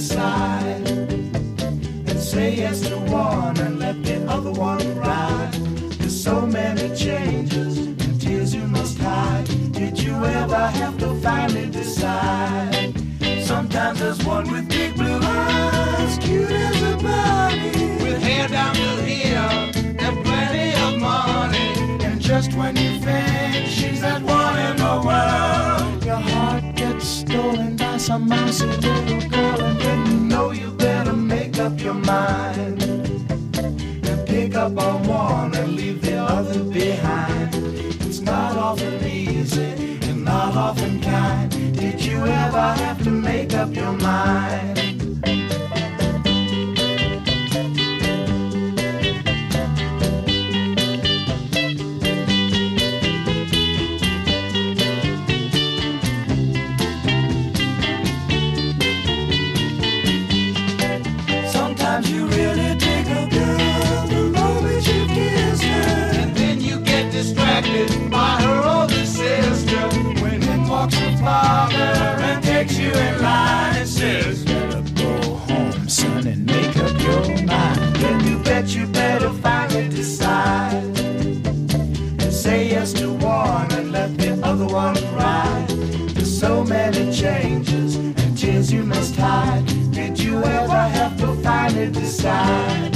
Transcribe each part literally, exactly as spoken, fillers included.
decide. And say yes to one and let the other one ride. There's so many changes and tears you must hide. Did you ever have to finally decide? Sometimes there's one with big blue eyes, cute as a bunny, with hair down to here and plenty of money. And just when you think she's that one in the world, your heart gets stolen by some mousy little girl. And then you know you better make up your mind and pick up on one and leave the other behind. It's not often easy and not often kind. Did you ever have to make up your mind? Sometimes you really dig a girl the moment you kiss her, and then you get distracted by her older sister. When in walks her father and takes you in line and says, better go home, son, and make up your mind. Then you bet you better finally decide and say yes to one and let the other one ride. There's so many changes and tears you must hide. Did you ever have to finally decide?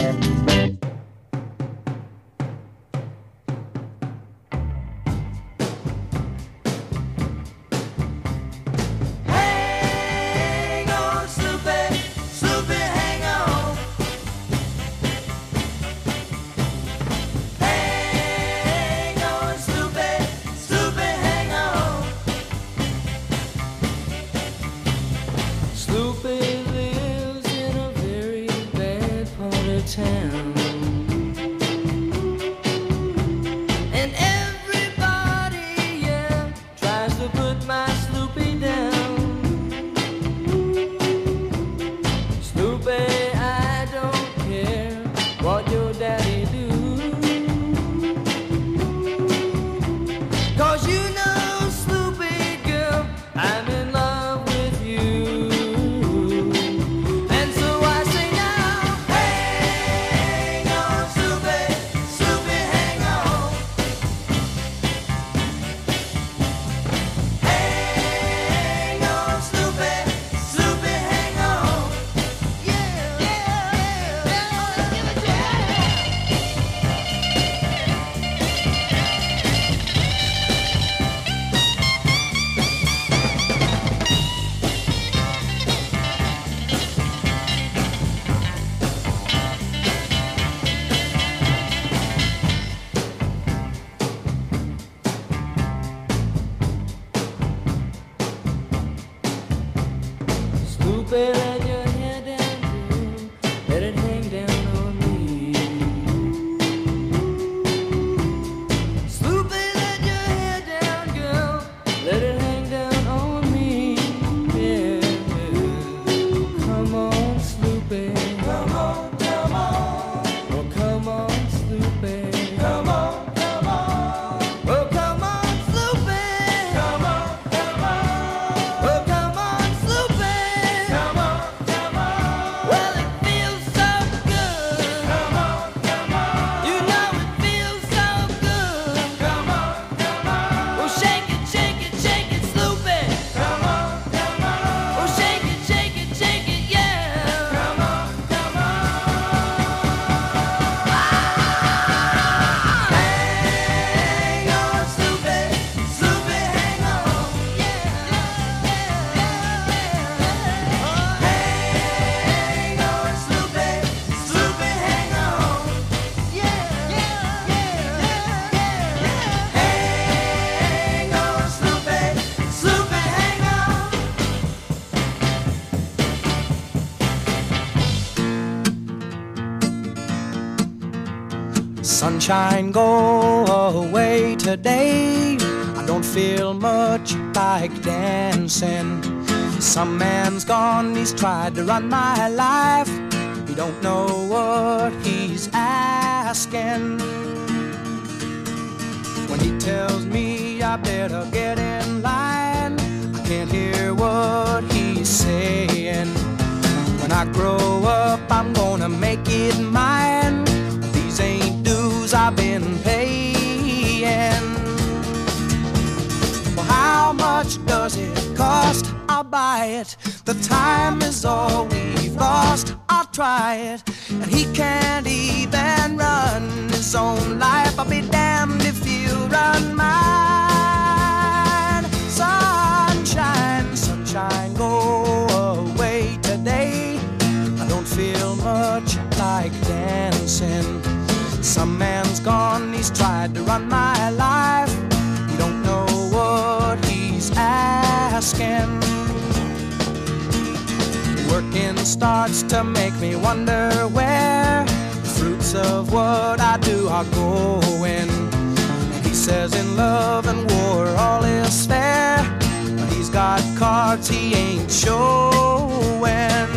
Sunshine, go away today. I don't feel much like dancing. Some man's gone, he's tried to run my life. He don't know what he's asking. When he tells me I better get in line, I can't hear what he's saying. I grow up, I'm gonna make it mine. These ain't dues I've been paying. Well, how much does it cost? I'll buy it. The time is all we've lost. I'll try it. And he can't even run his own life. I'll be damned if you run mine. Sunshine, sunshine, go away today. I don't feel much like dancing. Some man's gone, he's tried to run my life. He don't know what he's asking. Working starts to make me wonder where the fruits of what I do are going. He says in love and war all is fair, but he's got cards he ain't showing.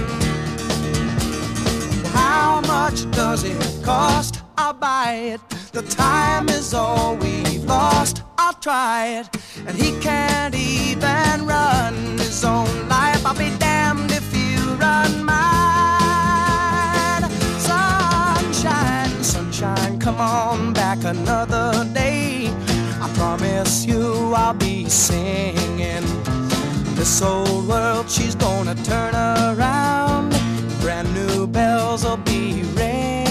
How much does it cost? I'll buy it. The time is all we've lost. I'll try it. And he can't even run his own life. I'll be damned if you run mine. Sunshine, sunshine, come on back another day. I promise you I'll be singing. This old world, she's gonna turn around. Brand new bells will be ringing.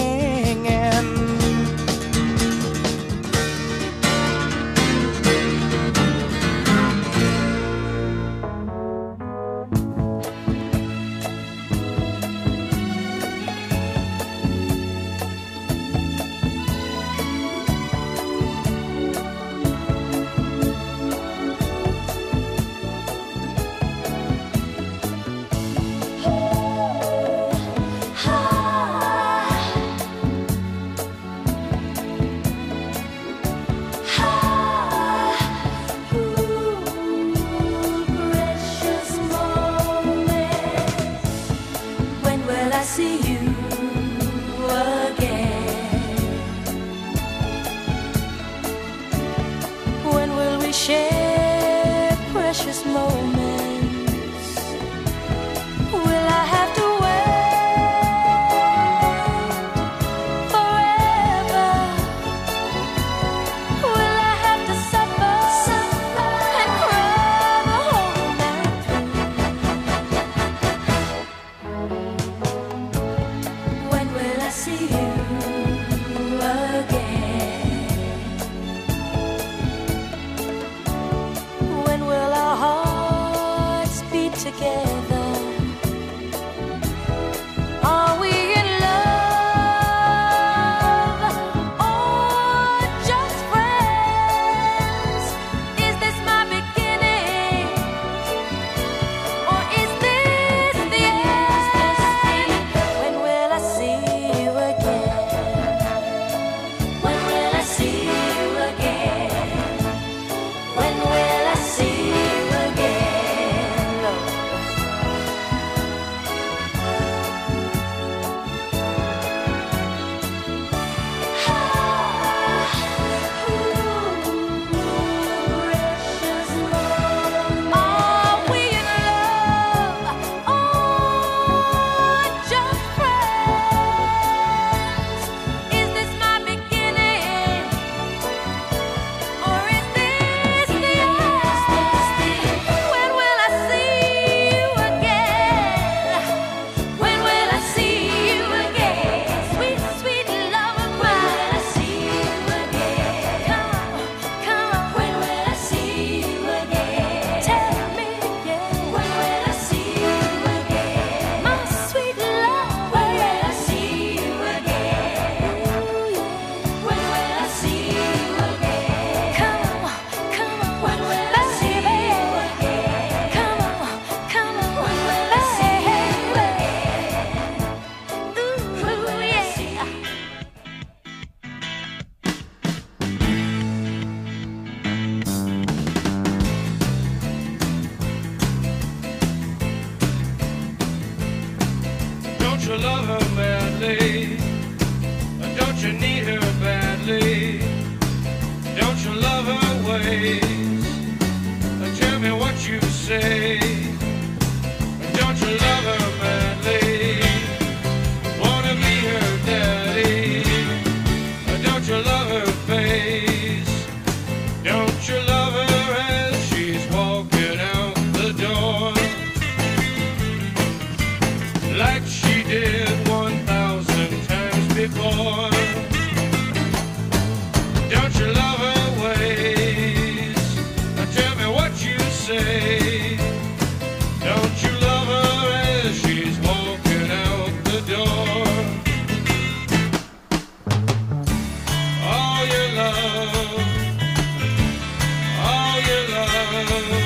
you love her madly? Don't you need her badly? Don't you love her ways? Tell me what you say. Don't you love her madly? like she did one thousand times before. Don't you love her ways? Now tell me what you say. Don't you love her as she's walking out the door? All your love, all your love,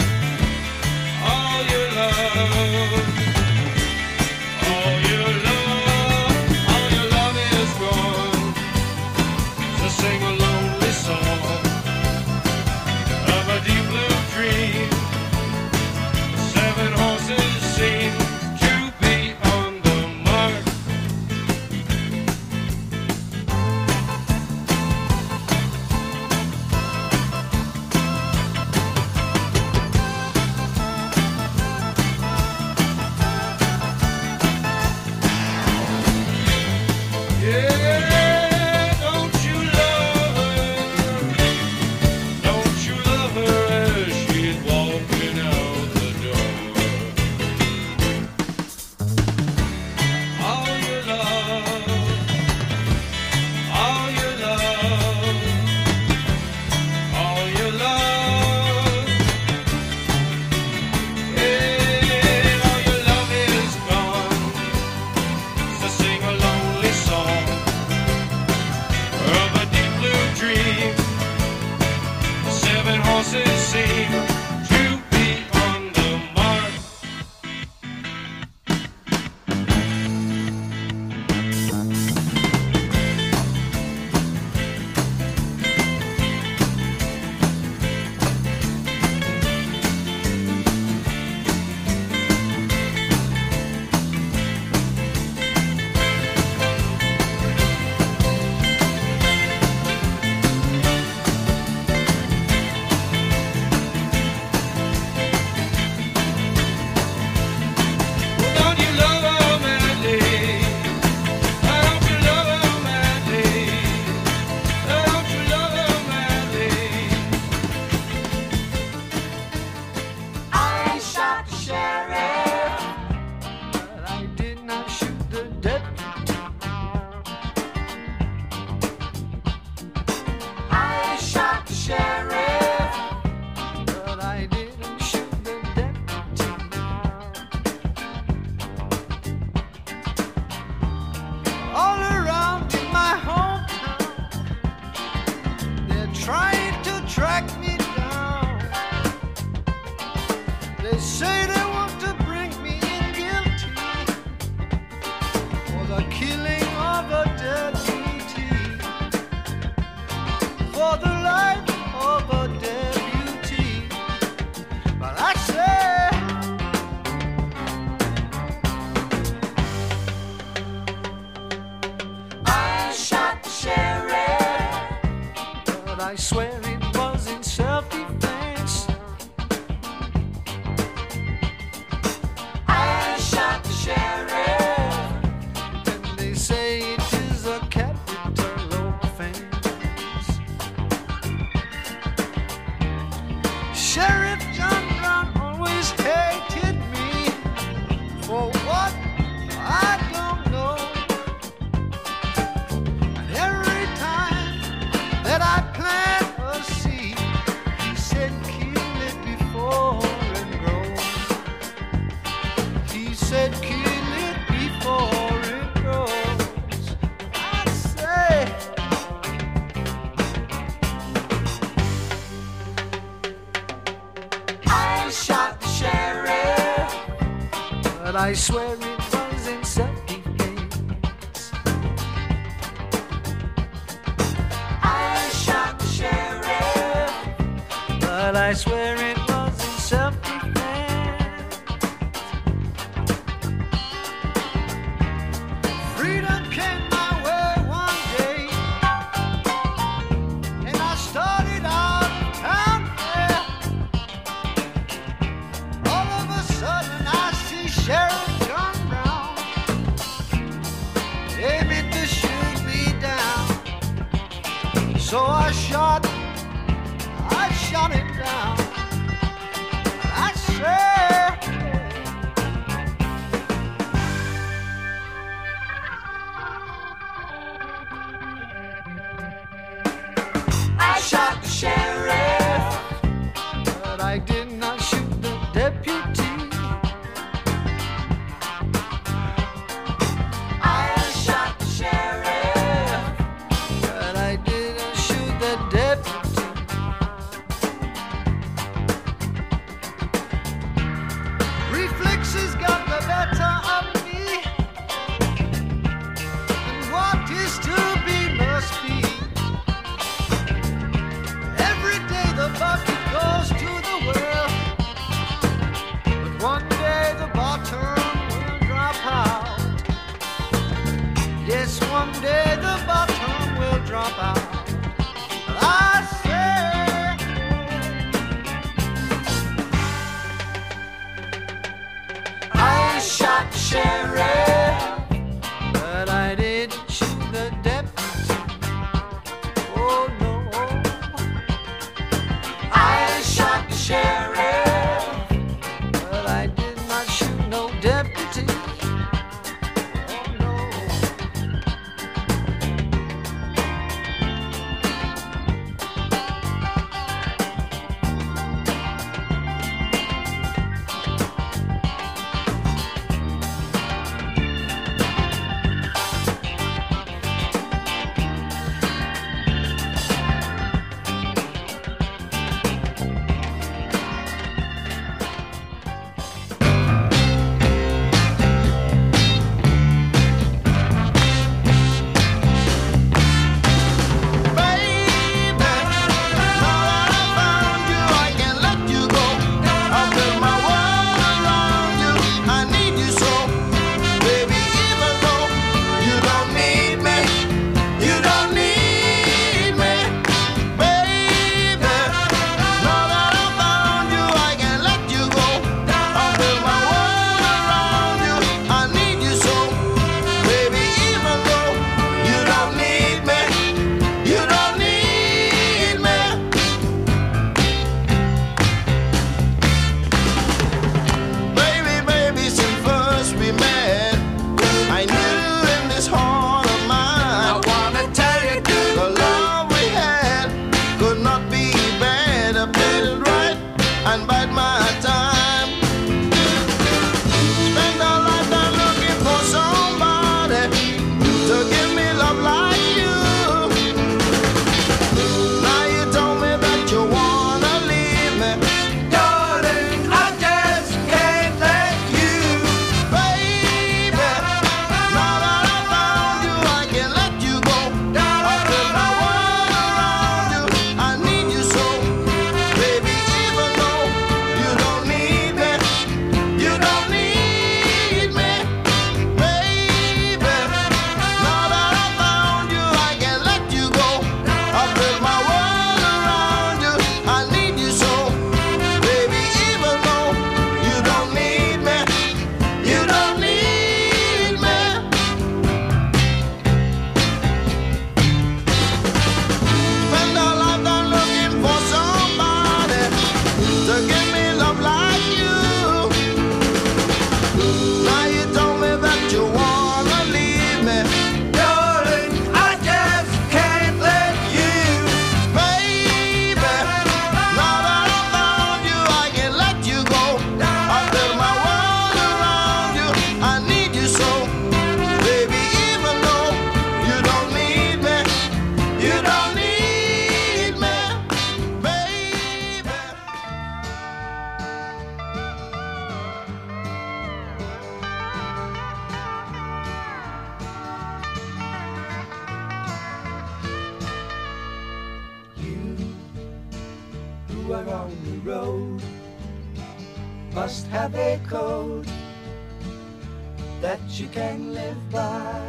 all your love, all your love, all your love is gone. So sing a lonely song of a deep blue dream. Seven horses seem to be on the mark. Yeah, don't you love her? Don't you love her as she's walking out the door? All your love, all your love, all your love. Yeah, all your love is gone. So sing a lonely song of a deep blue dream. Seven horses seem to be on the mark. Don't you love her madly? Don't you love her madly? Don't you love her madly? I shot the sheriff, But I did not shoot the deputy. I shot the sheriff, But I didn't shoot the deputy. All around in my hometown, they're trying to track me down. They say they want to bring me in guilty for the killing of a deputy, for the life of a deputy. But I say, I shot the sheriff, but I swear it was in self-defense. I shot the sheriff, And they say it is a capital offense. Sheriff John Brown always hated me for what I don't know. And every time that I plant a seed, he said kill it before it grows. He said kill it before it grows. I say, I shot the sheriff, but I swear it was in self-defense. I shot the sheriff, But I swear it was in self-defense. Freedom came my way one day, and I started out of town there. All of a sudden I see Sheriff John Brown aiming to shoot me down. So I shot, I shot him down. I said, who are on the road must have a code that you can live by,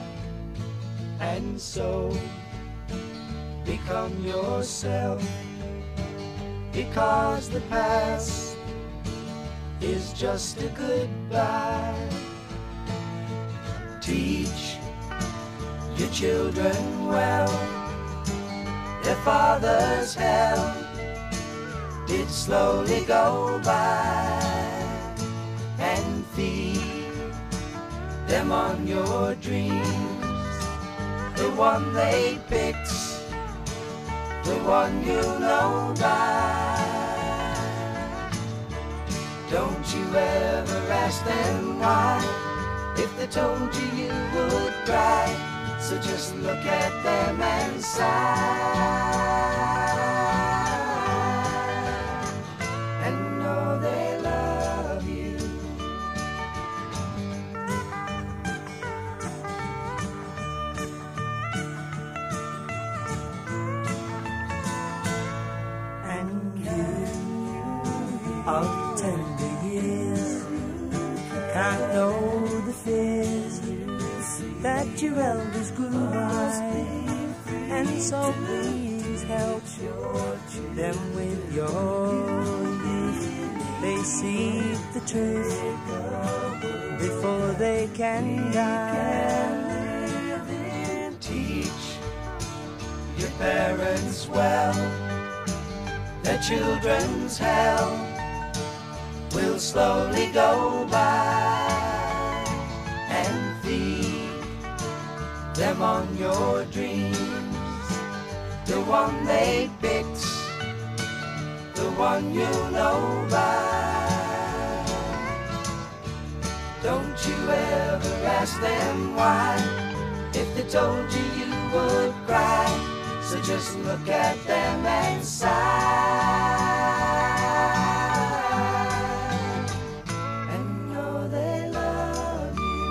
and so become yourself, because the past is just a goodbye. Teach your children well, their father's hell did slowly go by, and feed them on your dreams, the one they picked, the one you know by. Don't you ever ask them why, if they told you you would cry. So just look at them and sigh, and know they love you. And you of tender years can't know the fears that your elders grew by, and so please help them with your youth. They see the truth before they can die. Teach your parents well, their children's hell will slowly go by, and feed them on your dreams, the one they picked, the one you know by. Don't you ever ask them why, if they told you you would cry. So just look at them and sigh, and know they love you.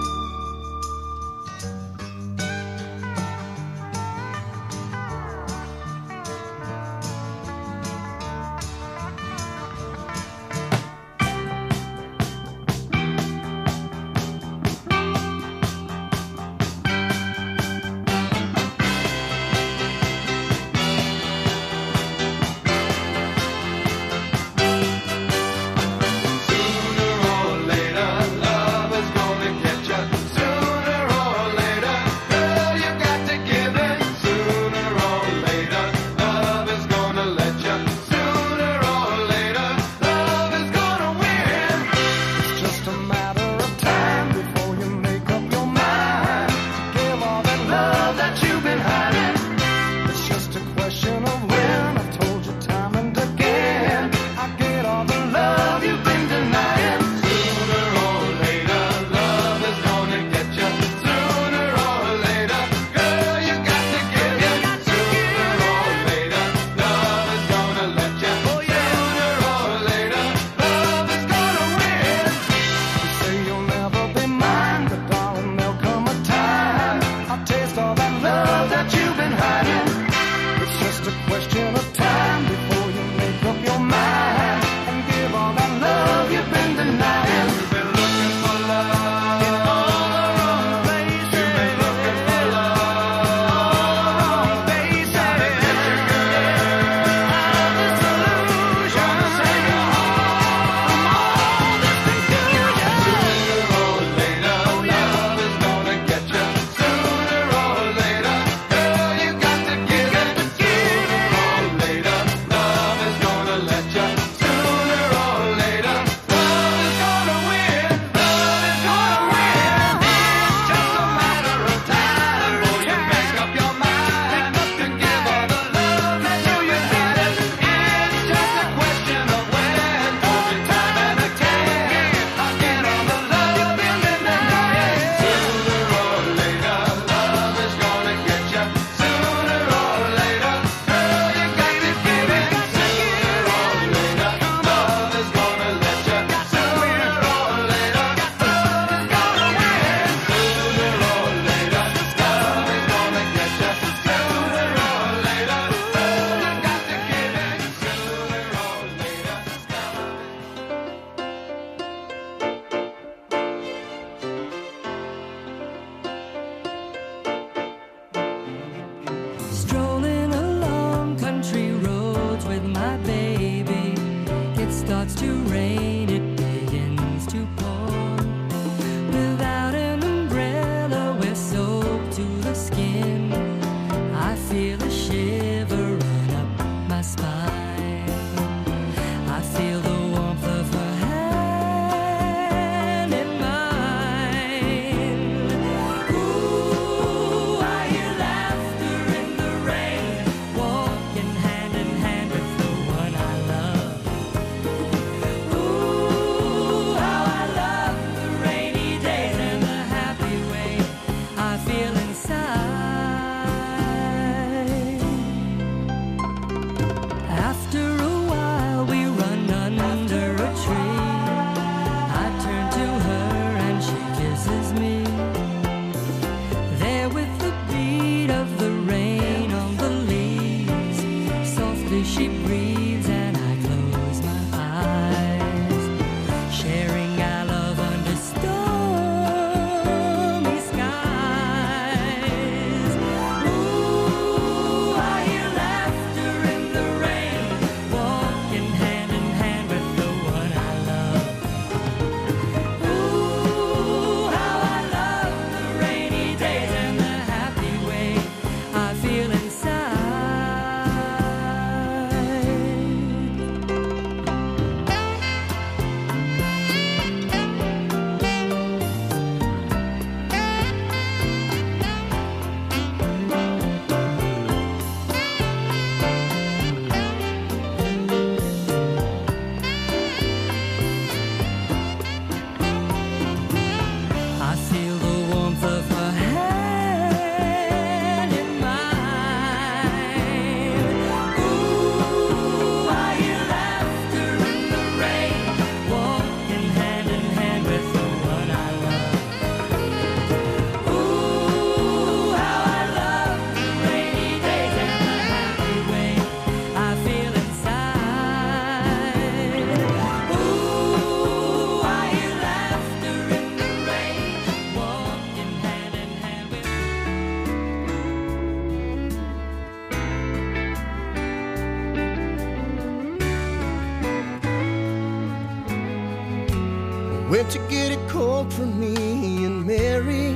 went to get a Coke for me and Mary.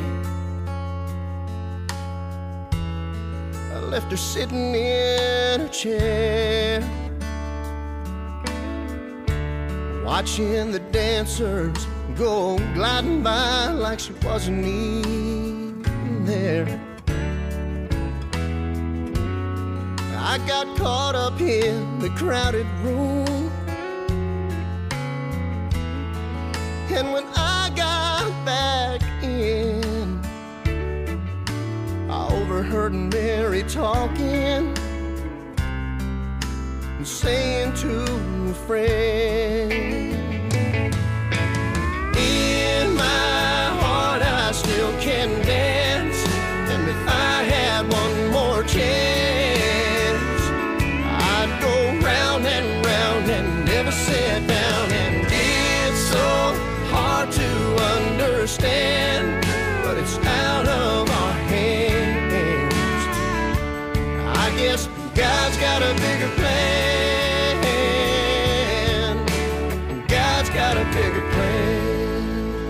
I left her sitting in her chair, watching the dancers go gliding by like she wasn't even there. I got caught up in the crowded room, and when I got back in, I overheard Mary talking and saying to a friend, in my heart I still can dance, and if I had one more chance, I'd go round and round and never sit down. And it's so hard to understand, but it's out of our hands. I guess God's got a bigger plan. God's got a bigger plan.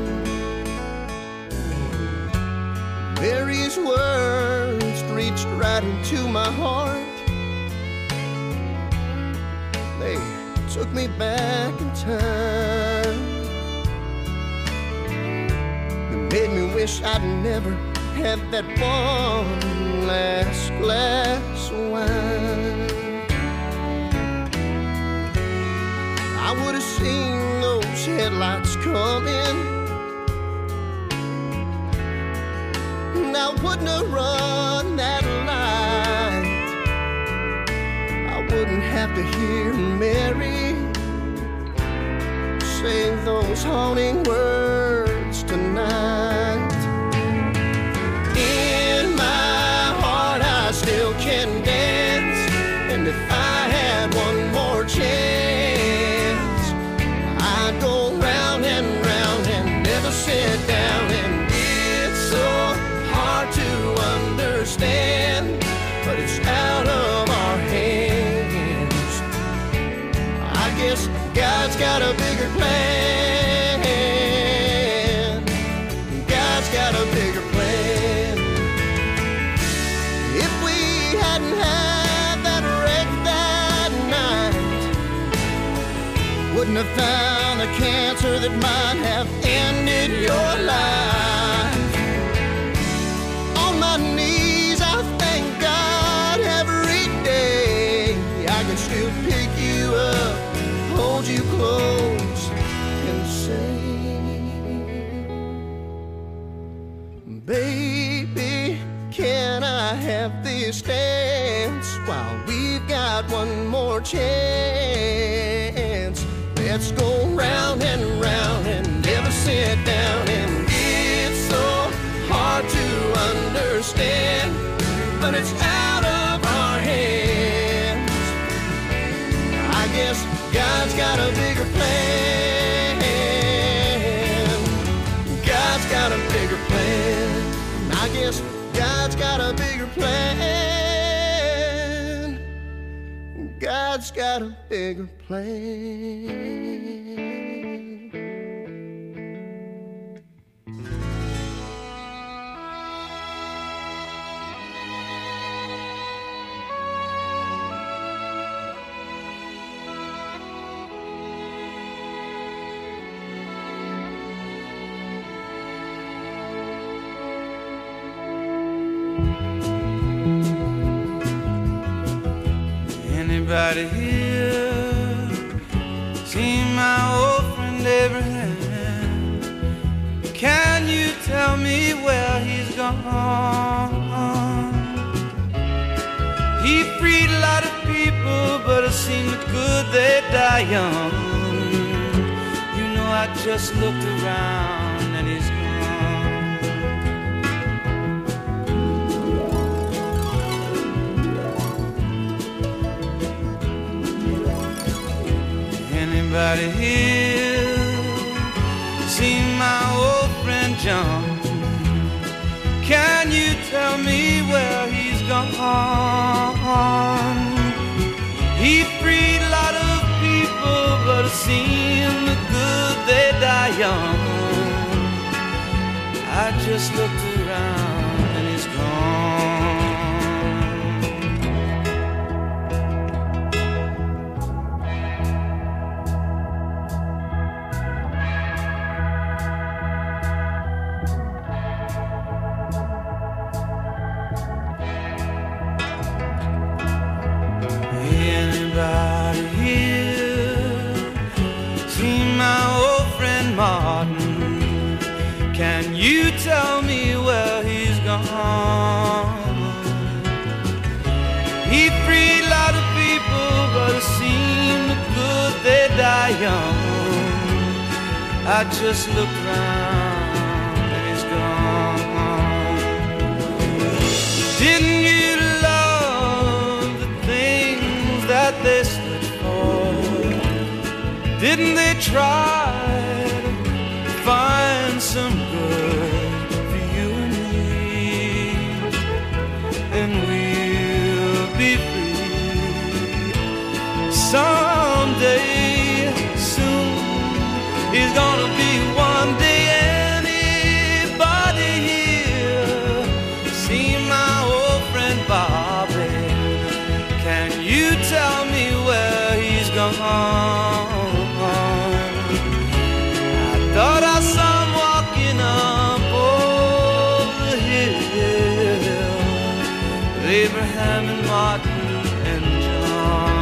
Mary's words reached right into my heart. They took me back in time. It made me wish I'd never had that one last glass of wine. I would have seen those headlights coming, and I wouldn't have run that light. I wouldn't have to hear Mary say those haunting words tonight. In my heart I still can dance, and if I had one more chance, I'd go round and round and never sit down. And it's so hard to understand, but it's out of our hands. I guess God's got a bigger plan. God's got a bigger plan. If we hadn't had that wreck that night, wouldn't have found the cancer that might have ended your life. On my knees I thank God every day I can still pick you up, hold you close, and say, baby, can I have this dance while we've got one more chance? Let's go round and round and never sit down. And it's so hard to understand, but it's out of our hands. I guess God's got a bigger plan. God's got a bigger plan. I guess God's got a bigger plan. God's got a bigger plan. Anybody here seen my old friend Abraham? Can you tell me where he's gone? He freed a lot of people, but it seemed good they die young. You know, I just looked around and he's gone. Anybody here seen my old friend John? Can you tell me where he's gone? He freed a lot of people, but it seemed good they die young. just looked around and he's gone. Anybody here seen my old friend Martin? Can you tell me where he's gone? He freed a lot of people, but it seemed good they die young. I just looked around and he's gone. Didn't you love the things that they stood for? Didn't they try to find some good for you and me? And we'll be free someday soon. He's gonna be one day. Anybody here see my old friend Bobby? Can you tell me where he's gone? I thought I saw him walking up over the hill with Abraham and Martin and John.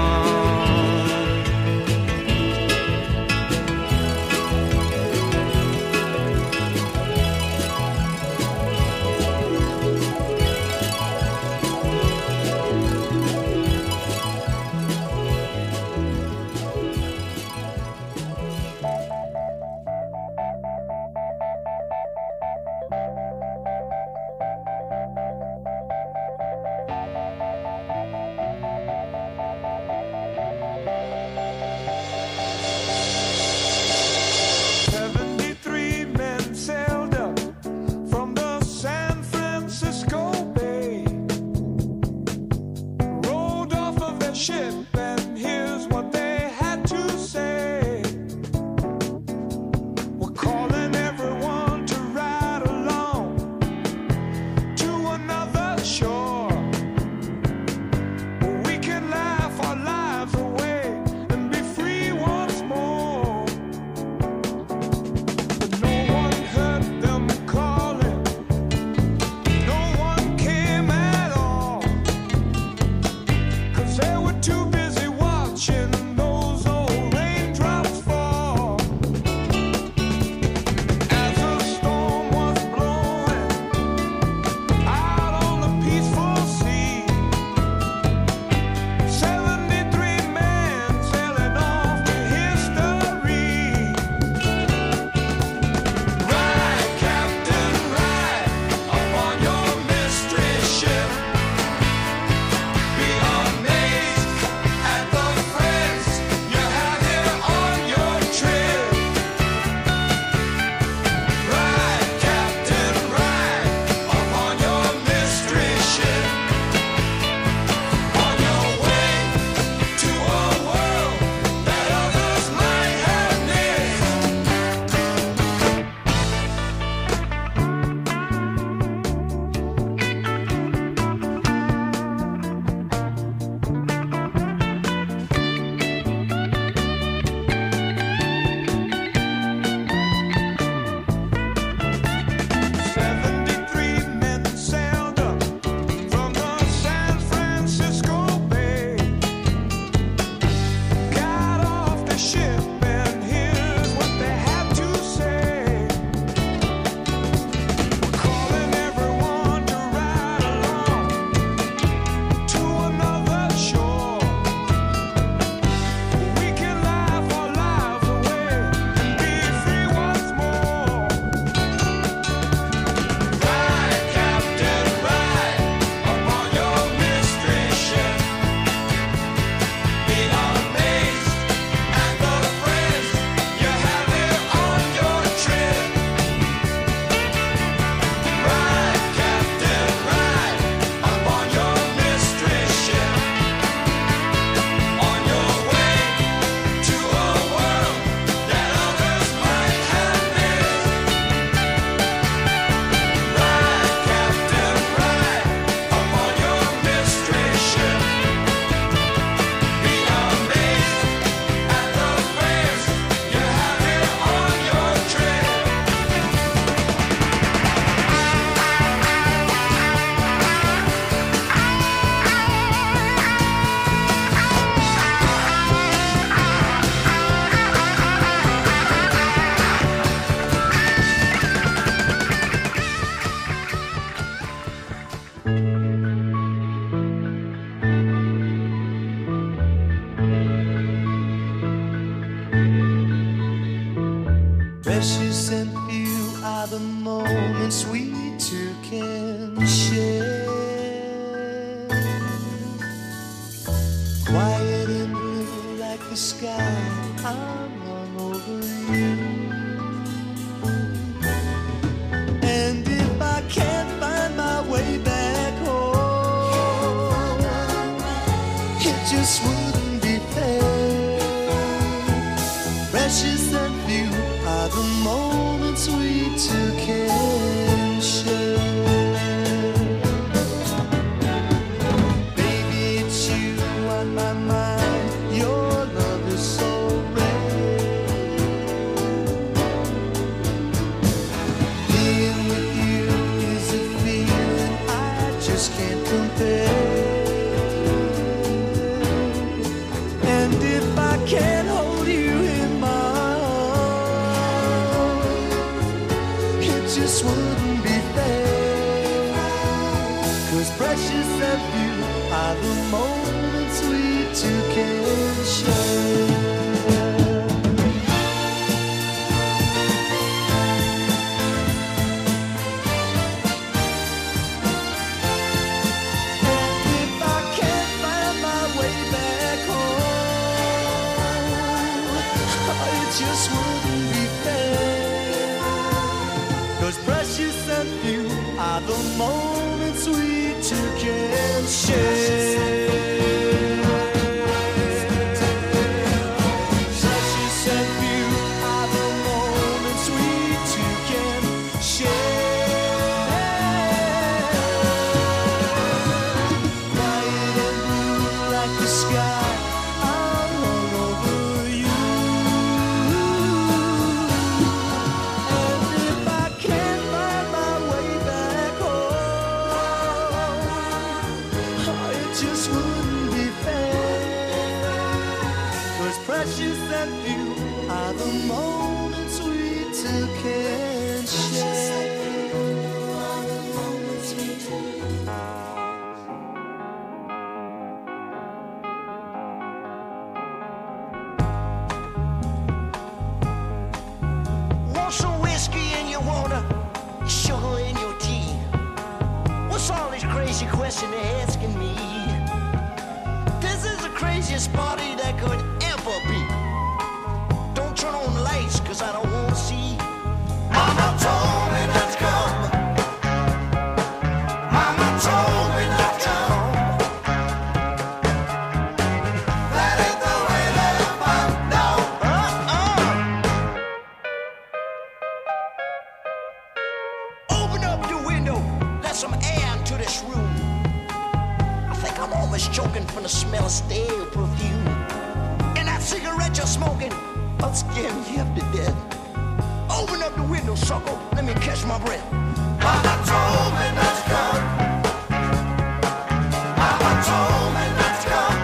Precious and few are the moments we two can share. Quiet and blue like the sky, I'm hung over you. And if I can't find my way back home, it just wouldn't be fair. Precious and few are the moments we two can share. Baby, it's you on my mind. Your love is so rare. Being with you is a feeling I just can't compare. And if I can't hold you in my arms, it just wouldn't be fair. 'Cause precious and few are the moments we two can share. If I can't find my way back home, it just wouldn't be fair. 'Cause precious and few are the moments we two can share. Precious and few are the moments we two can share. Bright and blue like the sky, I'm all over you. And if I can't find my way back home, oh, it just wouldn't be fair. 'Cause precious and few are the moments we two can share. Want some whiskey in your water, sugar in your tea? What's all this crazy question they're asking me? This is the craziest party that could ever be. Don't turn on the lights, 'cause I don't want to see. Mama told me not to come. Mama told me not to come. That ain't the way that I'm down. Uh-uh. Open up your window, let some air into this room. I think I'm almost choking from the smell of stale perfume. And that cigarette you're smoking, I'll scare me half to death. Open up the window, sucker, let me catch my breath. Mama told me not to come. Mama told me not to come.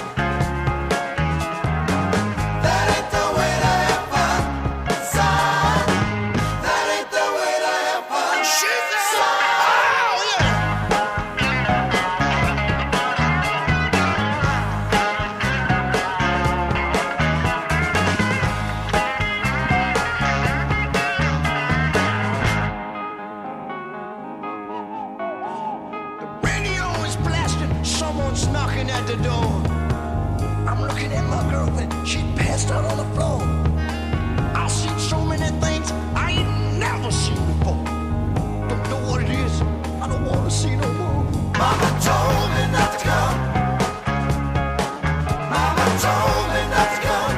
That ain't the way to have fun, son. That ain't the way to have fun. She said, oh yeah. Radio is blasting, someone's knocking at the door. I'm looking at my girlfriend, she passed out on the floor. I've seen so many things I ain't never seen before. Don't know what it is, I don't want to see no more. Mama told me not to come. Mama told me not to come.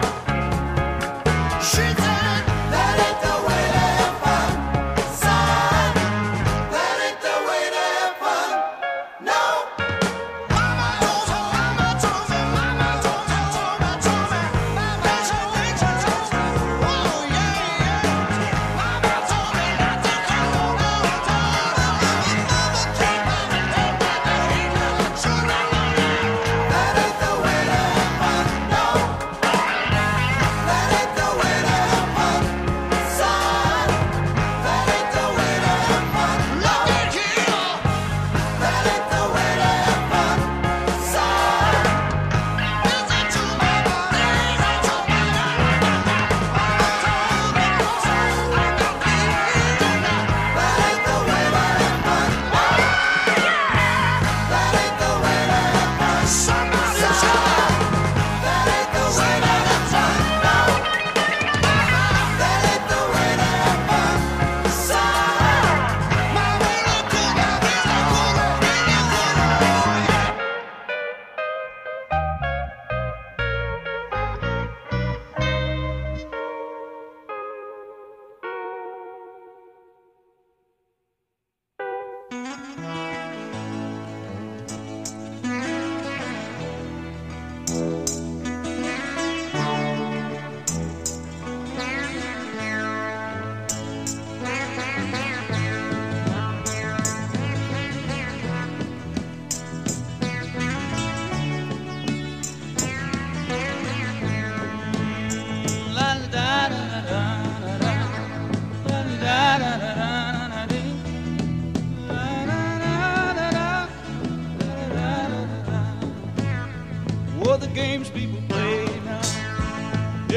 She said, that ain't the way to have fun, son. That ain't the way to have fun, no. Mama told me, mama told me, mama told me, told me, told me. Mama told me, told me, oh yeah, yeah. Mama told me.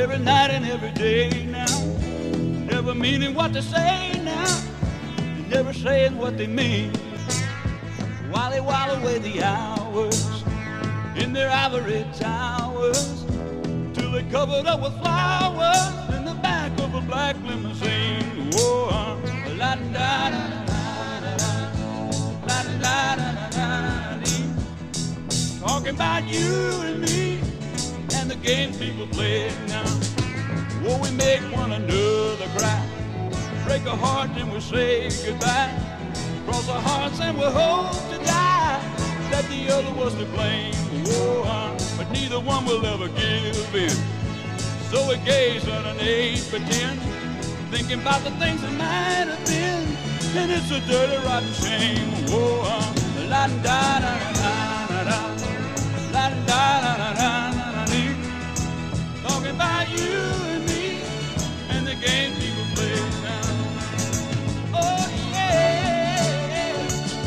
every night and every day now. Never meaning what they say now, never saying what they mean. While they while away the hours in their ivory towers, till they covered up with flowers in the back of a black limousine. Whoa, uh, la da da da da, la da da da da, talking about you and me and the games people play now. Whoa, we make one another cry, break a heart and we say goodbye, cross our hearts and we hope to die that the other was to blame. Whoa, uh, but neither one will ever give in. So we gaze underneath, pretend, thinking about the things that might have been, and it's a dirty, rotten shame. Whoa, uh, la da da da da da, la da da da da da da, talking about you and me and the game people play now. Oh yeah,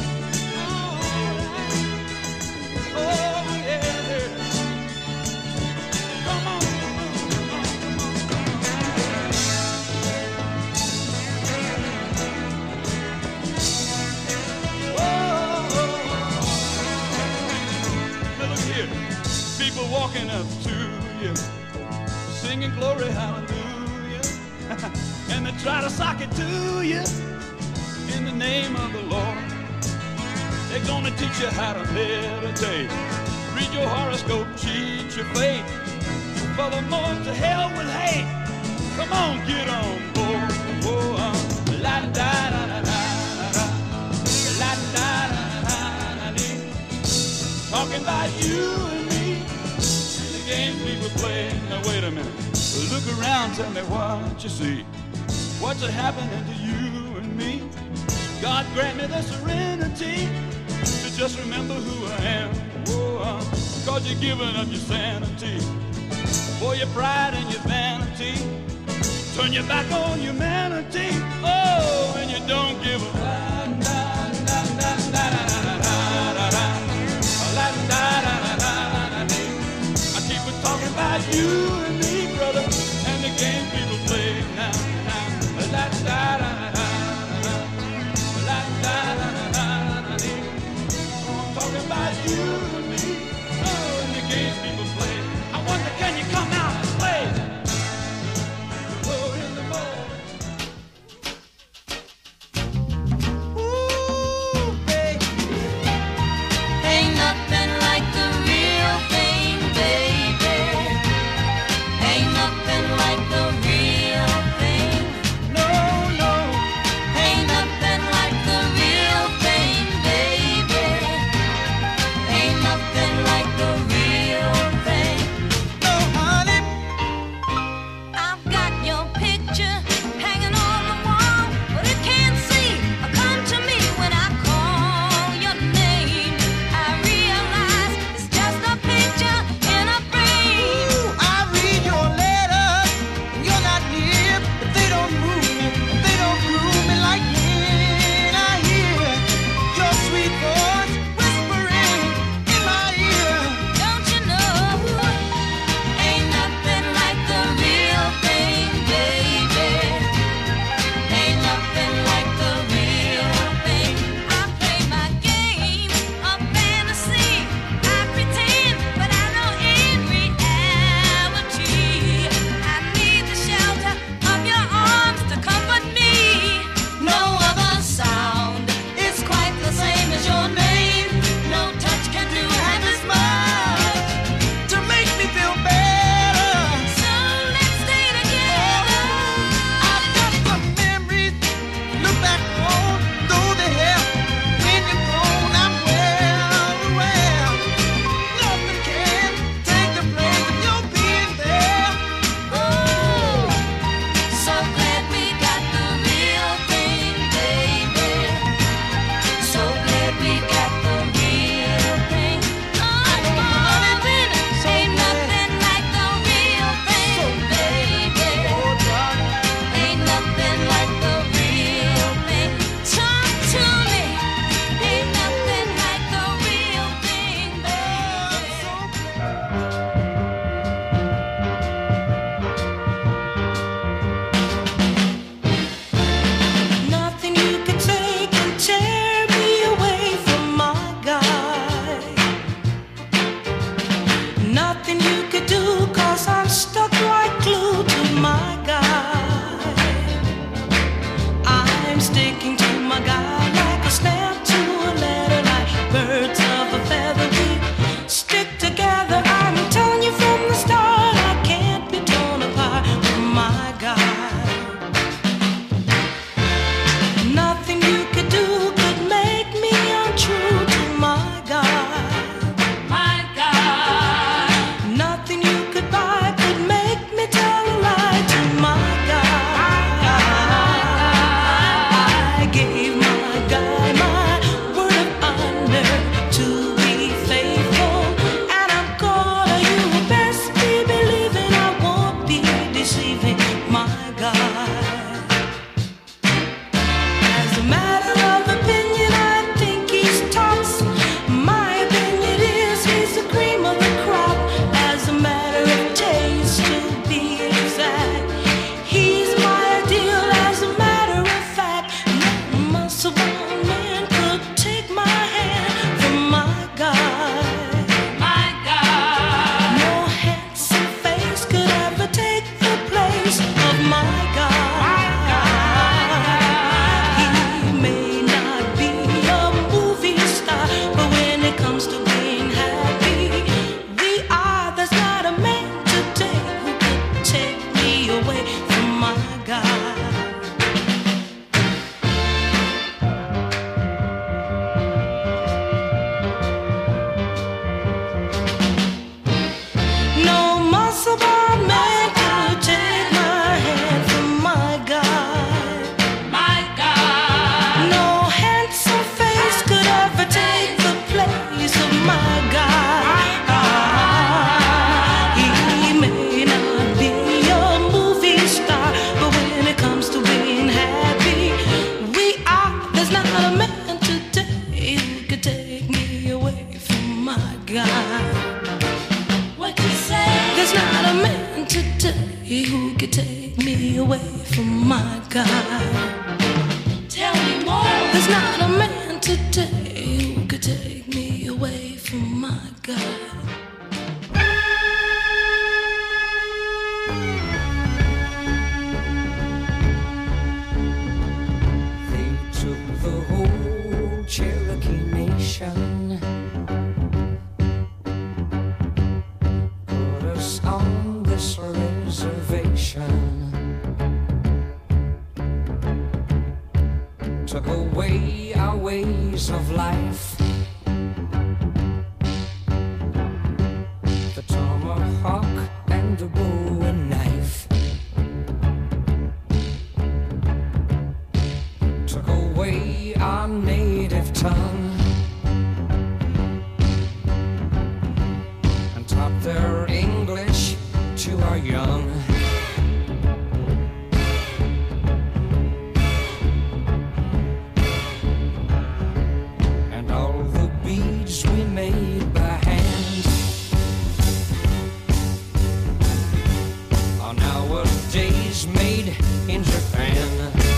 oh, oh yeah, come on. People walking up to you, singing glory, hallelujah, and they try to sock it to you in the name of the Lord. They're gonna teach you how to meditate, read your horoscope, cheat your fate, furthermore to hell with hate. Come on, get on board. Whoa, uh, la da da da da da, la da da da da da, talking about you and me, the games people play. Now wait a minute, look around, tell me what you see. What's happening to you and me? God grant me the serenity to just remember who I am. Whoa, uh, cause you're giving up your sanity for your pride and your vanity. Turn your back on humanity. Oh, and you don't give a la da da da da da da da, la da da da da da. I keep on talking about you and me, brother, and the game people play now, now. La da da da da, la da da da da. I'm talking about you and me, oh, and the games people play. I wonder, can you come out and play? sky. Tell me more. There's not a man today who could take me away from my guy. The whole Cherokee Nation, put us on this reservation, took away our ways of life, the tomahawk and the bow and knife. Took away our native tongue and taught their English to our young. And all the beads we made by hand are nowadays made in Japan.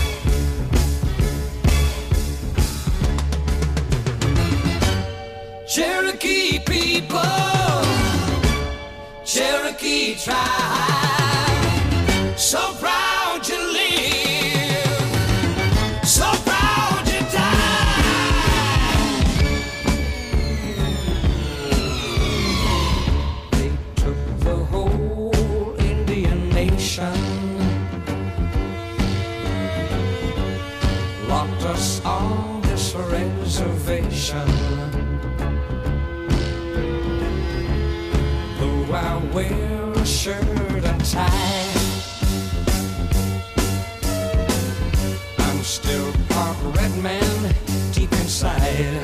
Cherokee people, Cherokee tribe, so proud you live, so proud you die. They took the whole Indian nation, locked us on this reservation. I wear a shirt and tie, I'm still part red man deep inside.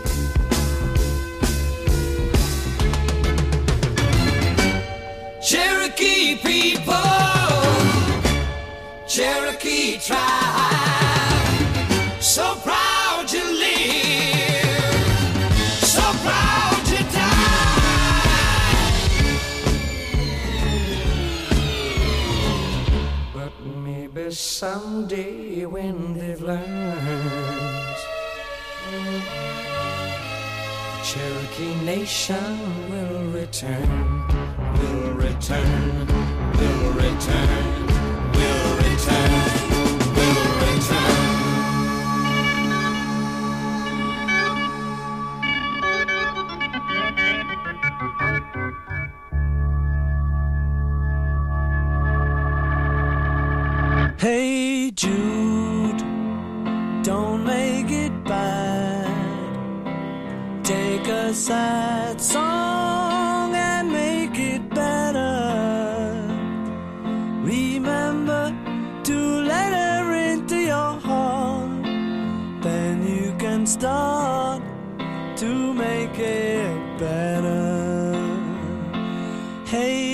Cherokee people, Cherokee tribe, so proud you live, so proud you die. Maybe someday when they've learned, the Cherokee Nation will return, will return, will return, will return, will return. Hey Jude, don't make it bad. Take a sad song and make it better. Remember to let her into your heart, then you can start to make it better. Hey